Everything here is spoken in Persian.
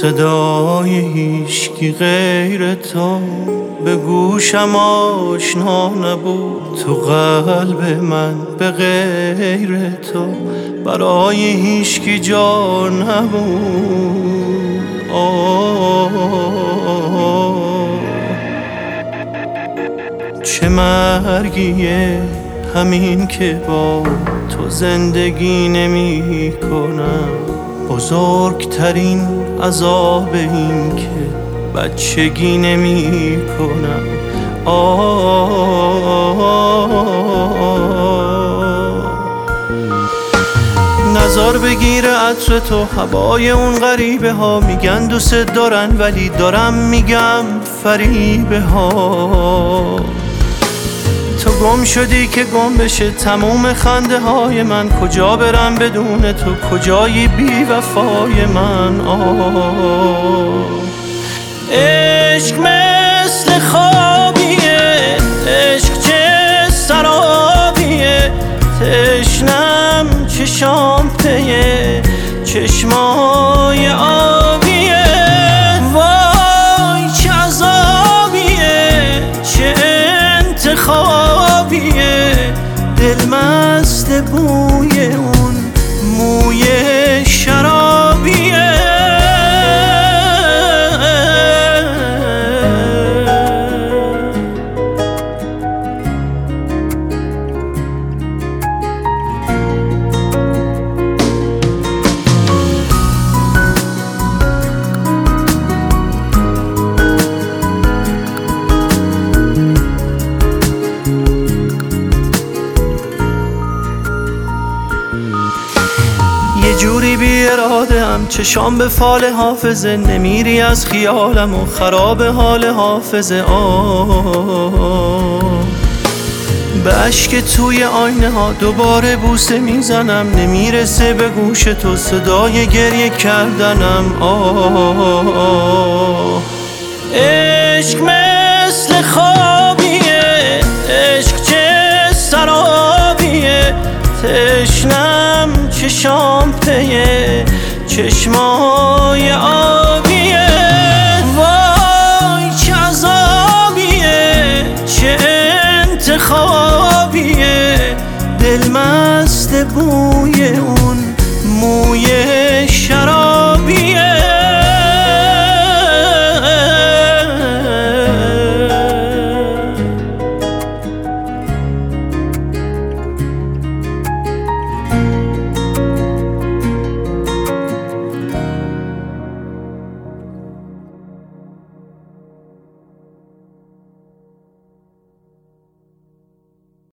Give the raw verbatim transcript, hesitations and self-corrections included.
صدای هیچکی غیر تو به گوشم آشنا نبود. تو قلب من به غیر تو برای هیچکی جا نبود. آه چه مرگیه همین که با تو زندگی نمی کنم. بزرگترین عذاب این که بچگی نمی کنم. نظر بگیره عطر تو هوای اون غریبه ها. میگن دوست دارن ولی دارم میگم فریبه ها. تو گم شدی که گم بشه تموم خنده های من. کجا برم بدون تو کجایی بی وفای من. آه عشق مثل خوابیه، عشق چه سرابیه. تشنم چشام پیه چشمای آبیه. وای چه عذابیه چه انتخابیه. دل مست بوی اون موی شرابیه. یه جوری بی اراده ام چشام به فال حافظه. نمیری از خیالم و خراب حال حافظه. آه به اشک توی آینه ها دوباره بوسه میزنم. نمیرسه به گوش تو صدای گریه کردنم. آه عشق مثل خوابیه، عشق چه سرابیه. تشنم چشام پیه چشمای آبیه. وای چه عذابیه چه انتخابیه. دل مست بوی اون موی